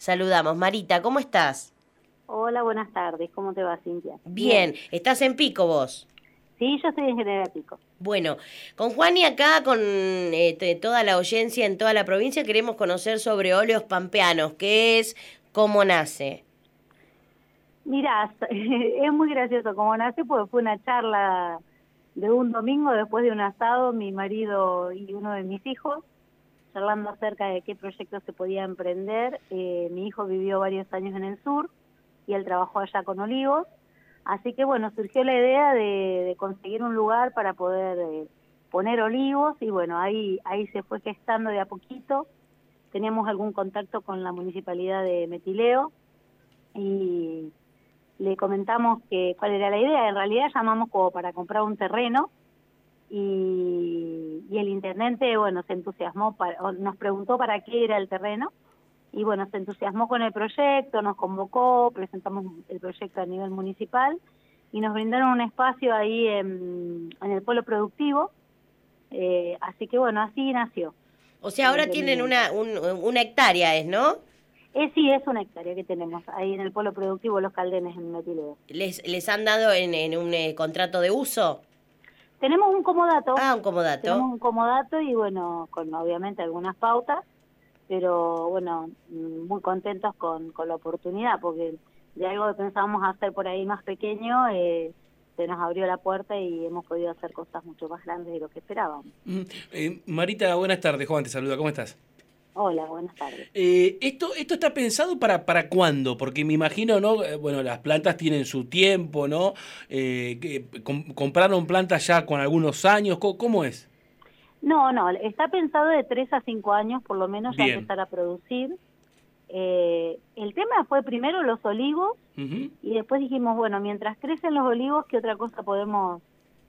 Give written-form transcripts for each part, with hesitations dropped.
saludamos. Marita, ¿cómo estás? Hola, buenas tardes. ¿Cómo te va, Cintia? Bien, ¿estás en Pico vos? Sí, yo estoy en General Pico. Bueno, con Juan y acá, con toda la audiencia en toda la provincia, queremos conocer sobre óleos pampeanos, qué es, cómo nace. Mirá, es muy gracioso como nace, porque fue una charla de un domingo después de un asado, mi marido y uno de mis hijos, charlando acerca de qué proyectos se podía emprender. Mi hijo vivió varios años en el sur y él trabajó allá con olivos, así que bueno, surgió la idea de conseguir un lugar para poder poner olivos y bueno, ahí se fue gestando de a poquito. Teníamos algún contacto con la municipalidad de Metileo y le comentamos que cuál era la idea. En realidad llamamos como para comprar un terreno y el intendente, bueno, se entusiasmó, nos preguntó para qué era el terreno y bueno, se entusiasmó con el proyecto, nos convocó, presentamos el proyecto a nivel municipal y nos brindaron un espacio ahí en el polo productivo, así que bueno, así nació O sea, el ahora tienen emprendimiento. una hectárea, ¿no? Sí, es una hectárea que tenemos ahí en el polo productivo Los Caldenes, en Metileo. ¿Les han dado en un contrato de uso? Tenemos un comodato, Ah, un comodato. y bueno, con obviamente algunas pautas, pero bueno, muy contentos con la oportunidad, porque de algo que pensábamos hacer por ahí más pequeño, se nos abrió la puerta y hemos podido hacer cosas mucho más grandes de lo que esperábamos. Marita, buenas tardes. Juan te saluda, ¿cómo estás? Hola, buenas tardes. Esto está pensado para cuándo, porque me imagino, ¿no? Bueno, las plantas tienen su tiempo, ¿no? Compraron plantas ya con algunos años, ¿cómo es? No, está pensado de 3 a 5 años por lo menos ya Bien. empezar a producir. El tema fue primero los olivos Ujú. y después dijimos, bueno, mientras crecen los olivos, ¿qué otra cosa podemos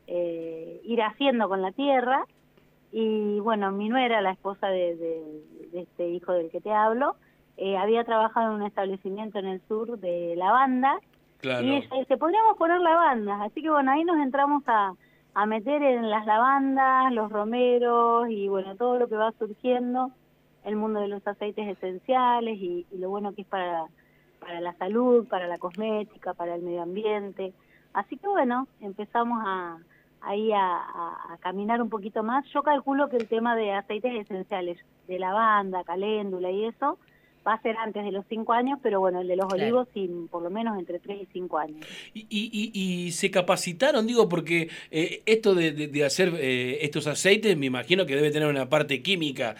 ir haciendo con la tierra? Y bueno, mi nuera, la esposa de este hijo del que te hablo, había trabajado en un establecimiento en el sur de lavanda y Claro. ella dice, podríamos poner lavandas. Así que bueno, ahí nos entramos a meter en las lavandas, los romeros y bueno, todo lo que va surgiendo, el mundo de los aceites esenciales y lo bueno que es para la salud, para la cosmética, para el medio ambiente. Así que bueno, empezamos ahí a caminar un poquito más. Yo calculo que el tema de aceites esenciales, de lavanda, caléndula y eso, va a ser antes de los 5 años, pero bueno, el de los Claro. olivos sí, por lo menos entre 3 y 5 años. Y se capacitaron, digo, porque esto de hacer estos aceites, me imagino que debe tener una parte química.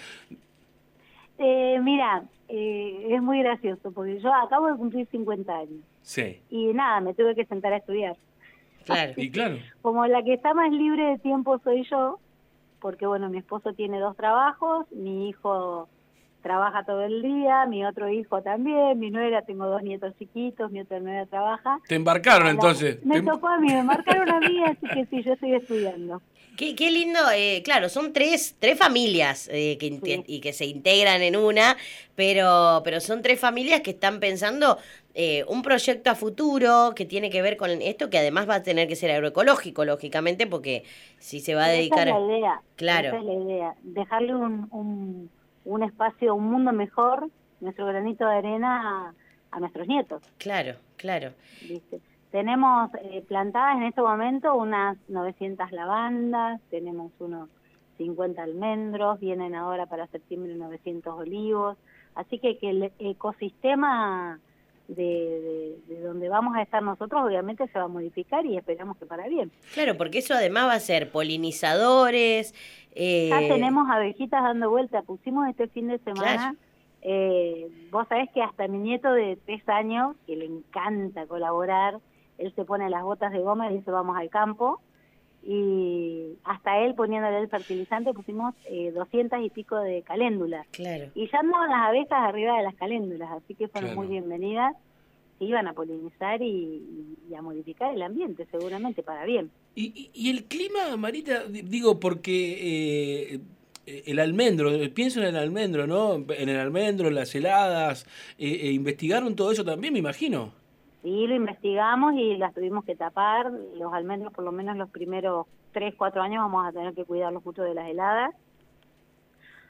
Mira, es muy gracioso, porque yo acabo de cumplir 50 años Sí. y nada, me tuve que sentar a estudiar. Claro. Así Y que, claro. como la que está más libre de tiempo soy yo, porque bueno, mi esposo tiene 2 trabajos, mi hijo trabaja todo el día, mi otro hijo también, mi nuera, tengo 2 nietos chiquitos, mi otra nuera trabaja. Te embarcaron Nada, entonces. me tocó a mí, me marcaron a mí, así que sí, yo estoy estudiando. Qué lindo, claro, son tres familias Sí, y que se integran en una, pero son tres familias que están pensando un proyecto a futuro que tiene que ver con esto, que además va a tener que ser agroecológico, lógicamente, porque si se va a esa es la dedicar, idea, esa claro, es la idea, dejarle un espacio, un mundo mejor, nuestro granito de arena a nuestros nietos. claro, claro. ¿Viste? Tenemos plantadas en este momento unas 900 lavandas, tenemos unos 50 almendros, vienen ahora para septiembre 900 olivos, así que el ecosistema de donde vamos a estar nosotros obviamente se va a modificar y esperamos que para bien. Claro, porque eso además va a ser polinizadores, Ya eh, tenemos abejitas dando vuelta, pusimos este fin de claro, semana, vos sabés que hasta mi nieto de 3 años, que le encanta colaborar, él se pone las botas de goma y dice vamos al campo, y hasta él poniéndole el fertilizante pusimos 200 y pico de caléndulas, claro. y ya andaban las abejas arriba de las caléndulas, así que fueron muy Claro. bienvenidas, se iban a polinizar y a modificar el ambiente seguramente para bien. Y el clima, Marita, digo, porque el almendro, pienso en el almendro, ¿no? En el almendro, en las heladas, investigaron todo eso también, me imagino. Sí, lo investigamos y las tuvimos que tapar. Los almendros, por lo menos los primeros 3, 4 años, vamos a tener que cuidarlos mucho de las heladas.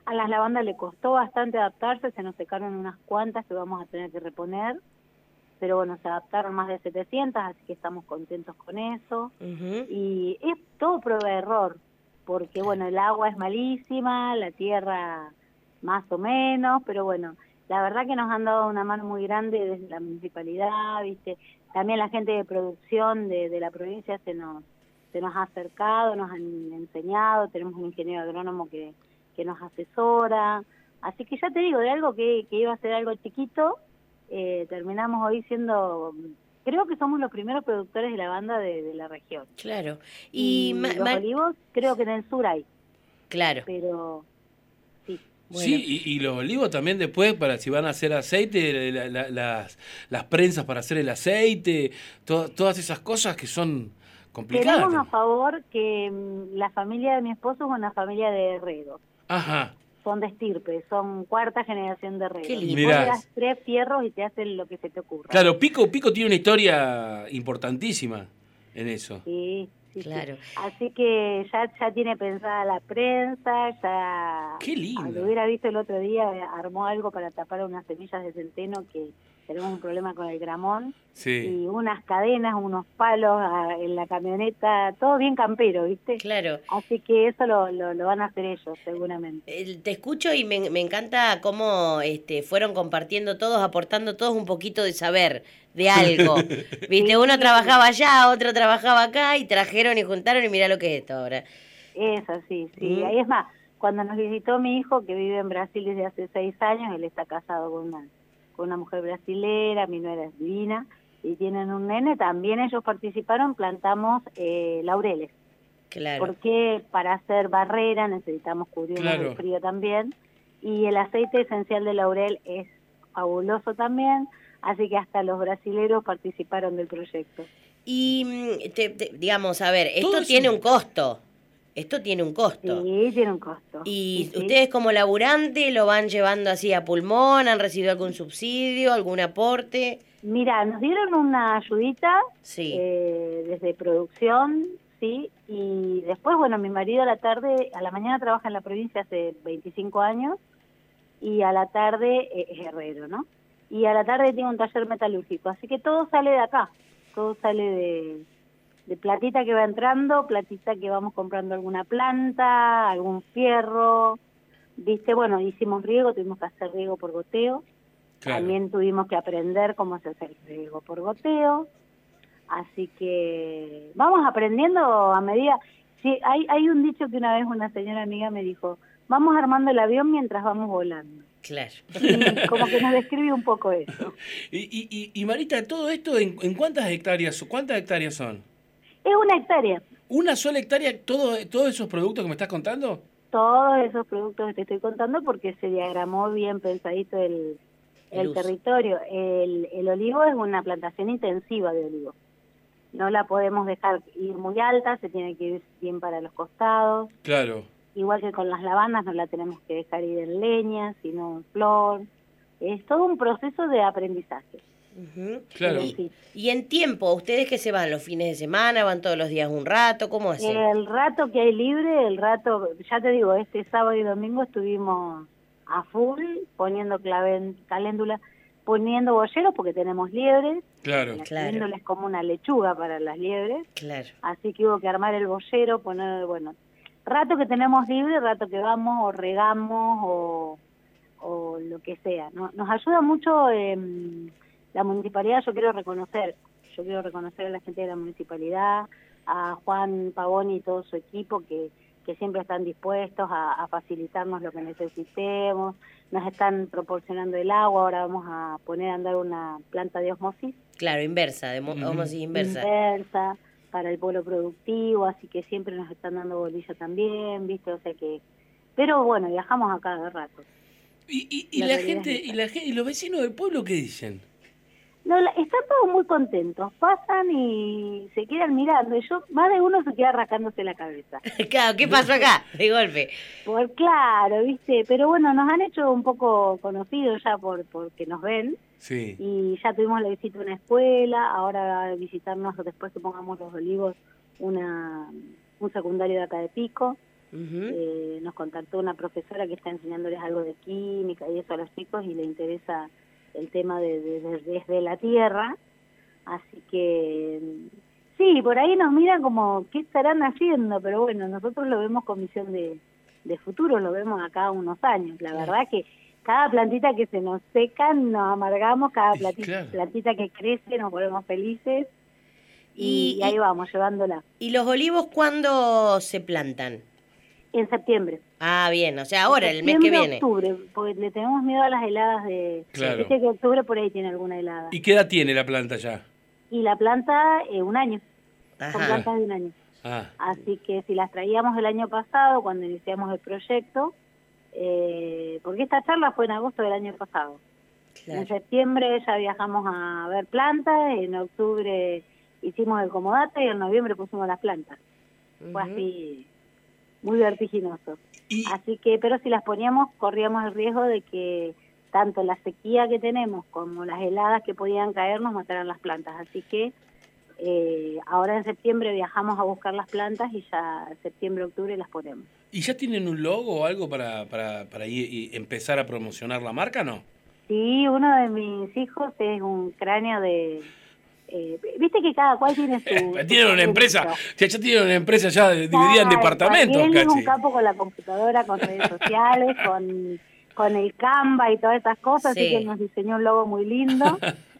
A las lavandas le costó bastante adaptarse, se nos secaron unas cuantas que vamos a tener que reponer, pero bueno, se adaptaron más de 700, así que estamos contentos con eso. Ujú. Y es todo prueba de error, porque bueno, el agua es malísima, la tierra más o menos, pero bueno, la verdad que nos han dado una mano muy grande desde la municipalidad, ¿viste? También la gente de producción de la provincia se nos ha acercado, nos han enseñado, tenemos un ingeniero agrónomo que nos asesora, así que ya te digo, de algo que iba a ser algo chiquito, terminamos hoy siendo, creo que somos los primeros productores de lavanda de la región. Claro. Y los olivos, creo que en el sur hay, Claro. pero sí. Bueno. Sí, y los olivos también después, para si van a hacer aceite, las prensas para hacer el aceite, todas esas cosas que son complicadas. Tenemos a favor que la familia de mi esposo es una familia de herreros. Ajá. Son de estirpe, son cuarta generación de herreros. Qué lindo. Vos Mirá. le das 3 fierros y te hacen lo que se te ocurra. Claro, Pico tiene una historia importantísima en eso. Sí, Claro. sí. Así que ya tiene pensada la prensa, ya... Qué lindo. Lo hubiera visto el otro día, armó algo para tapar unas semillas de centeno que tenemos un problema con el gramón. Sí. Y unas cadenas, unos palos en la camioneta, todo bien campero, ¿viste? Claro. Así que eso lo van a hacer ellos, seguramente. Te escucho y me encanta cómo fueron compartiendo todos, aportando todos un poquito de saber de algo. Viste, Sí. uno trabajaba allá, otro trabajaba acá y trajeron y juntaron y mirá lo que es esto ahora. Es así, sí. Ahí es más, cuando nos visitó mi hijo, que vive en Brasil desde hace 6 años, él está casado con una mujer brasilera, mi nuera es divina, y tienen un nene, también ellos participaron, plantamos laureles. Claro. Porque para hacer barrera necesitamos cubrirnos Claro. del frío también, y el aceite esencial de laurel es fabuloso también, así que hasta los brasileros participaron del proyecto. Y digamos, a ver, Todo esto eso- tiene un costo. Esto tiene un costo. Sí, tiene un costo. Y Sí, sí. ustedes como laburante lo van llevando así a pulmón, ¿han recibido algún subsidio, algún aporte? Mira, nos dieron una ayudita Sí. desde producción, sí, y después, bueno, mi marido a la mañana trabaja en la provincia hace 25 años, y a la tarde es herrero, ¿no? Y a la tarde tiene un taller metalúrgico, así que todo sale de acá, todo sale de platita que va entrando, platita que vamos comprando alguna planta, algún fierro, viste, bueno, hicimos riego, tuvimos que hacer riego por goteo. Claro. También tuvimos que aprender cómo se hace el riego por goteo, así que vamos aprendiendo a medida. Sí, hay un dicho que una vez una señora amiga me dijo, vamos armando el avión mientras vamos volando. Claro. Y como que nos describe un poco eso. Y Marita, todo esto, ¿en cuántas hectáreas son? Es 1 hectárea. ¿Una sola hectárea, todos esos productos que me estás contando? Todos esos productos que te estoy contando porque se diagramó bien pensadito el uso. territorio. El olivo es una plantación intensiva de olivo. No la podemos dejar ir muy alta, se tiene que ir bien para los costados. Claro. Igual que con las lavandas, no la tenemos que dejar ir en leña, sino en flor. Es todo un proceso de aprendizaje. Ujú. Claro. Y en tiempo, ¿ustedes que se van los fines de semana, van todos los días un rato? ¿Cómo hacen? El rato que hay libre, ya te digo, este sábado y domingo estuvimos a full poniendo caléndula, poniendo bolleros porque tenemos liebres. Claro. La Claro. caléndula es como una lechuga para las liebres, Claro. así que hubo que armar el bollero, poner, bueno, rato que tenemos libre, rato que vamos o regamos o lo que sea. Nos ayuda mucho la municipalidad, yo quiero reconocer a la gente de la municipalidad, a Juan Pavón y todo su equipo que siempre están dispuestos a facilitarnos lo que necesitemos, nos están proporcionando el agua, ahora vamos a poner a andar una planta de osmosis. Claro, inversa, de Ujú. osmosis inversa. Para el polo productivo, así que siempre nos están dando bolilla también, ¿viste? O sea que... Pero bueno, viajamos a cada rato. Y La la realidad gente, es esa. y los vecinos del pueblo, ¿qué dicen? No, están todos muy contentos, pasan y se quedan mirando, y más de uno se queda rascándose la cabeza. Claro, ¿qué pasó acá? De golpe. Claro, ¿viste? Pero bueno, nos han hecho un poco conocidos ya porque nos ven, Sí. y ya tuvimos la visita a una escuela, ahora va a visitarnos después que pongamos los olivos un secundario de acá de Pico, Nos contactó una profesora que está enseñándoles algo de química y eso a los chicos y le interesa el tema desde la tierra, así que sí, por ahí nos miran como qué estarán haciendo, pero bueno, nosotros lo vemos con visión de futuro, lo vemos acá unos años, la verdad que cada plantita que se nos seca nos amargamos, cada plantita que crece nos volvemos felices y ahí vamos, llevándola. ¿Y los olivos cuándo se plantan? En septiembre. Ah, bien, o sea, ahora, el mes que viene. Octubre, porque le tenemos miedo a las heladas de... Claro. Viste que octubre por ahí tiene alguna helada. ¿Y qué edad tiene la planta ya? Y la planta, 1 año. Ajá. Son plantas de 1 año. Ah. Así que si las traíamos el año pasado, cuando iniciamos el proyecto, porque esta charla fue en agosto del año pasado. Claro. En septiembre ya viajamos a ver plantas, en octubre hicimos el comodato y en noviembre pusimos las plantas. Fue así, muy vertiginoso. Así que, pero si las poníamos, corríamos el riesgo de que tanto la sequía que tenemos como las heladas que podían caer nos mataran las plantas. Así que ahora en septiembre viajamos a buscar las plantas y ya septiembre, octubre las ponemos. ¿Y ya tienen un logo o algo para y empezar a promocionar la marca, no? Sí, uno de mis hijos es un cráneo de... Viste que cada cual tiene su... Tienen una empresa, ya tienen una empresa ya dividida en departamentos. Él es un capo con la computadora, con redes sociales, con el Canva y todas esas cosas, así que nos diseñó un logo muy lindo.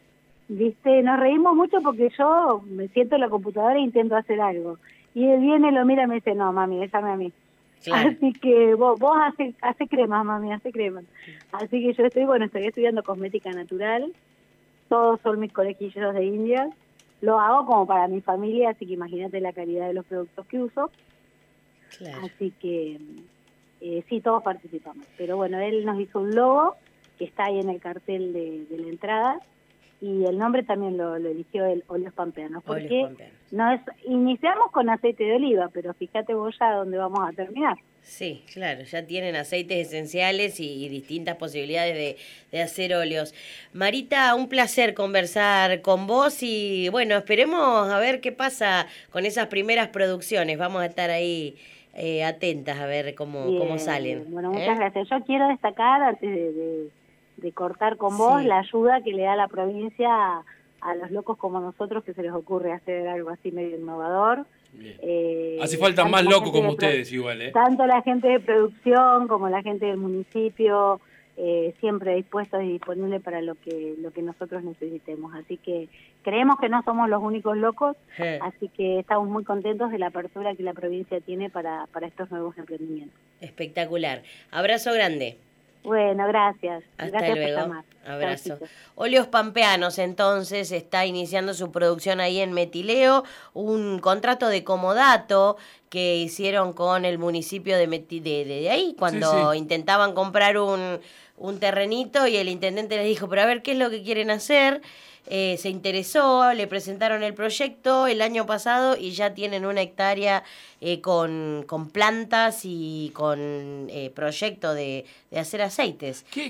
Viste, nos reímos mucho porque yo me siento en la computadora e intento hacer algo. Y él viene, lo mira y me dice, no, mami, déjame a mí. Claro. Así que vos hace cremas, mami, hace cremas. Así que yo estoy estudiando cosmética natural. Todos son mis conejillos de India. Lo hago como para mi familia, así que imagínate la calidad de los productos que uso. Claro. Así que sí, todos participamos. Pero bueno, él nos hizo un logo que está ahí en el cartel de la entrada y el nombre también lo eligió el Óleos Pampeanos. Porque iniciamos con aceite de oliva, pero fíjate vos ya dónde vamos a terminar. Sí, claro, ya tienen aceites esenciales y distintas posibilidades de hacer óleos. Marita, un placer conversar con vos y bueno, esperemos a ver qué pasa con esas primeras producciones. Vamos a estar ahí atentas a ver cómo salen. Bueno, muchas gracias. Yo quiero destacar, antes de cortar con vos, la ayuda que le da la provincia a los locos como nosotros, que se les ocurre hacer algo así medio innovador. Hace falta más locos como ustedes igual, Tanto la gente de producción como la gente del municipio, siempre dispuestos y disponibles para lo que nosotros necesitemos. Así que creemos que no somos los únicos locos, así que estamos muy contentos de la apertura que la provincia tiene para estos nuevos emprendimientos. Espectacular. Abrazo grande. Bueno, gracias. Hasta gracias luego. Por llamar. Abrazo. Óleos Pampeanos, entonces, está iniciando su producción ahí en Metileo, un contrato de comodato que hicieron con el municipio de ahí, cuando intentaban comprar un terrenito y el intendente les dijo, pero a ver, ¿qué es lo que quieren hacer? Se interesó, le presentaron el proyecto el año pasado y ya tienen 1 hectárea con plantas y con proyecto de hacer aceites.